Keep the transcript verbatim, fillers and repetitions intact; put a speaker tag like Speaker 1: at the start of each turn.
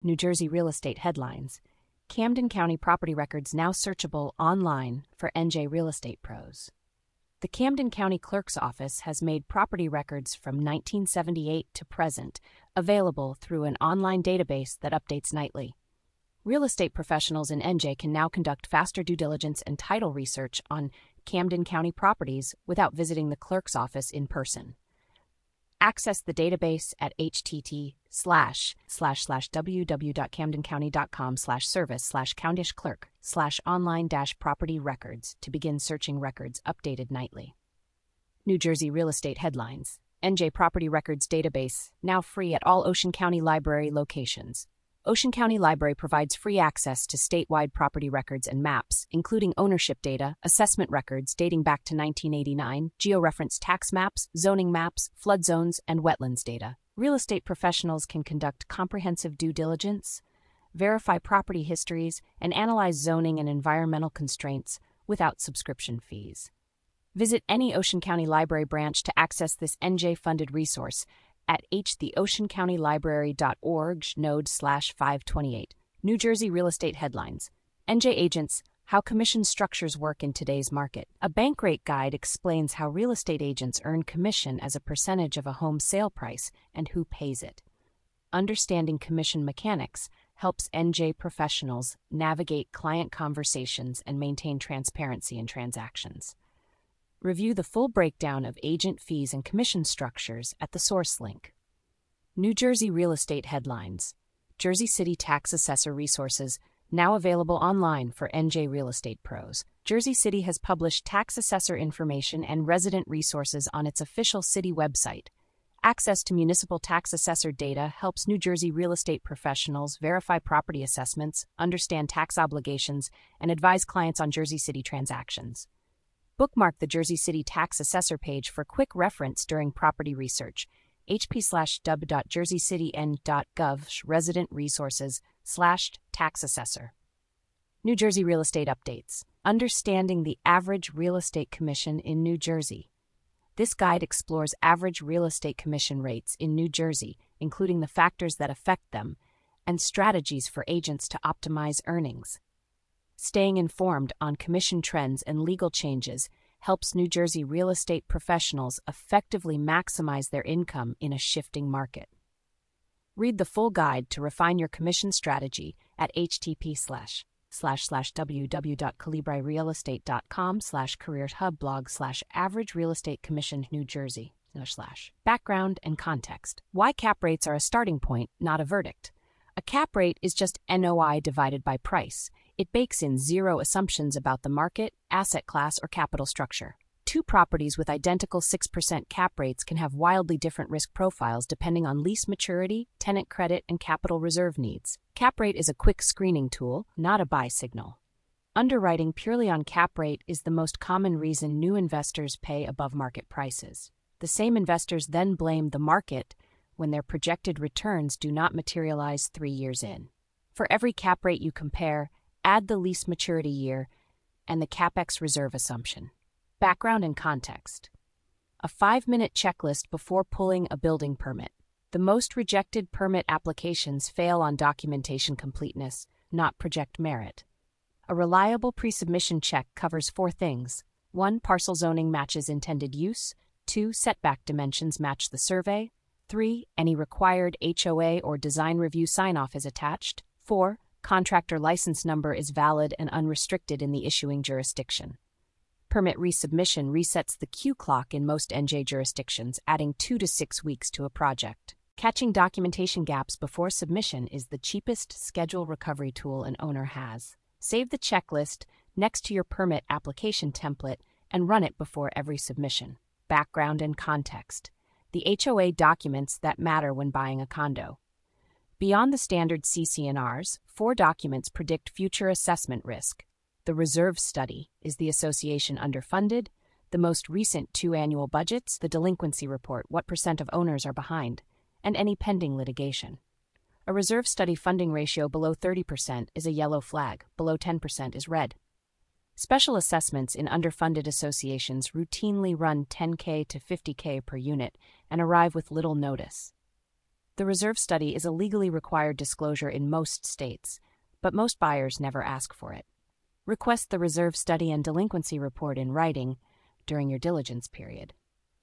Speaker 1: New Jersey real estate headlines. Camden County property records now searchable online for N J Real Estate Pros. The Camden County Clerk's Office has made property records from nineteen seventy-eight to present available through an online database that updates nightly. Real estate professionals in N J can now conduct faster due diligence and title research on Camden County properties without visiting the clerk's office in person. Access the database at http slash slash slash www.camdencounty.com slash service slash countish clerk slash online dash property records to begin searching records updated nightly. New Jersey real estate headlines. N J Property Records Database, now free at all Ocean County Library locations. Ocean County Library provides free access to statewide property records and maps, including ownership data, assessment records dating back to nineteen eighty-nine, georeferenced tax maps, zoning maps, flood zones, and wetlands data. Real estate professionals can conduct comprehensive due diligence, verify property histories, and analyze zoning and environmental constraints without subscription fees. Visit any Ocean County Library branch to access this N J-funded resource at h the ocean county library dot org node slash five twenty-eight. New Jersey real estate headlines. N J agents, how commission structures work in today's market. A bank rate guide explains how real estate agents earn commission as a percentage of a home sale price and who pays it. Understanding commission mechanics helps N J professionals navigate client conversations and maintain transparency in transactions. Review the full breakdown of agent fees and commission structures at the source link. New Jersey real estate headlines. Jersey City tax assessor resources now available online for N J Real Estate Pros. Jersey City has published tax assessor information and resident resources on its official city website. Access to municipal tax assessor data helps New Jersey real estate professionals verify property assessments, understand tax obligations, and advise clients on Jersey City transactions. Bookmark the Jersey City tax assessor page for quick reference during property research. hp slash dub.jerseycityn.gov resident resources slash tax assessor. New Jersey real estate updates. Understanding the average real estate commission in New Jersey. This guide explores average real estate commission rates in New Jersey, including the factors that affect them, and strategies for agents to optimize earnings. Staying informed on commission trends and legal changes helps New Jersey real estate professionals effectively maximize their income in a shifting market. Read the full guide to refine your commission strategy at http slash slash slash www.calibrirealestate.com slash careers hub blog slash average real estate commission New Jersey slash background and context. Why cap rates are a starting point, not a verdict. A cap rate is just N O I divided by price. It bakes in zero assumptions about the market, asset class, or capital structure. Two properties with identical six percent cap rates can have wildly different risk profiles depending on lease maturity, tenant credit, and capital reserve needs. Cap rate is a quick screening tool, not a buy signal. Underwriting purely on cap rate is the most common reason new investors pay above market prices. The same investors then blame the market when their projected returns do not materialize three years in. For every cap rate you compare, add the lease maturity year and the CapEx reserve assumption. Background and context. A five-minute checklist before pulling a building permit. The most rejected permit applications fail on documentation completeness, not project merit. A reliable pre-submission check covers four things. One, parcel zoning matches intended use. Two, setback dimensions match the survey. Three, any required H O A or design review sign-off is attached. Four, contractor license number is valid and unrestricted in the issuing jurisdiction. Permit resubmission resets the queue clock in most N J jurisdictions, adding two to six weeks to a project. Catching documentation gaps before submission is the cheapest schedule recovery tool an owner has. Save the checklist next to your permit application template and run it before every submission. Background and context. The H O A documents that matter when buying a condo. Beyond the standard C C N Rs, four documents predict future assessment risk. The reserve study is the association underfunded, the most recent two annual budgets, the delinquency report, what percent of owners are behind, and any pending litigation. A reserve study funding ratio below thirty percent is a yellow flag, below ten percent is red. Special assessments in underfunded associations routinely run ten K to fifty K per unit and arrive with little notice. The reserve study is a legally required disclosure in most states, but most buyers never ask for it. Request the reserve study and delinquency report in writing during your diligence period.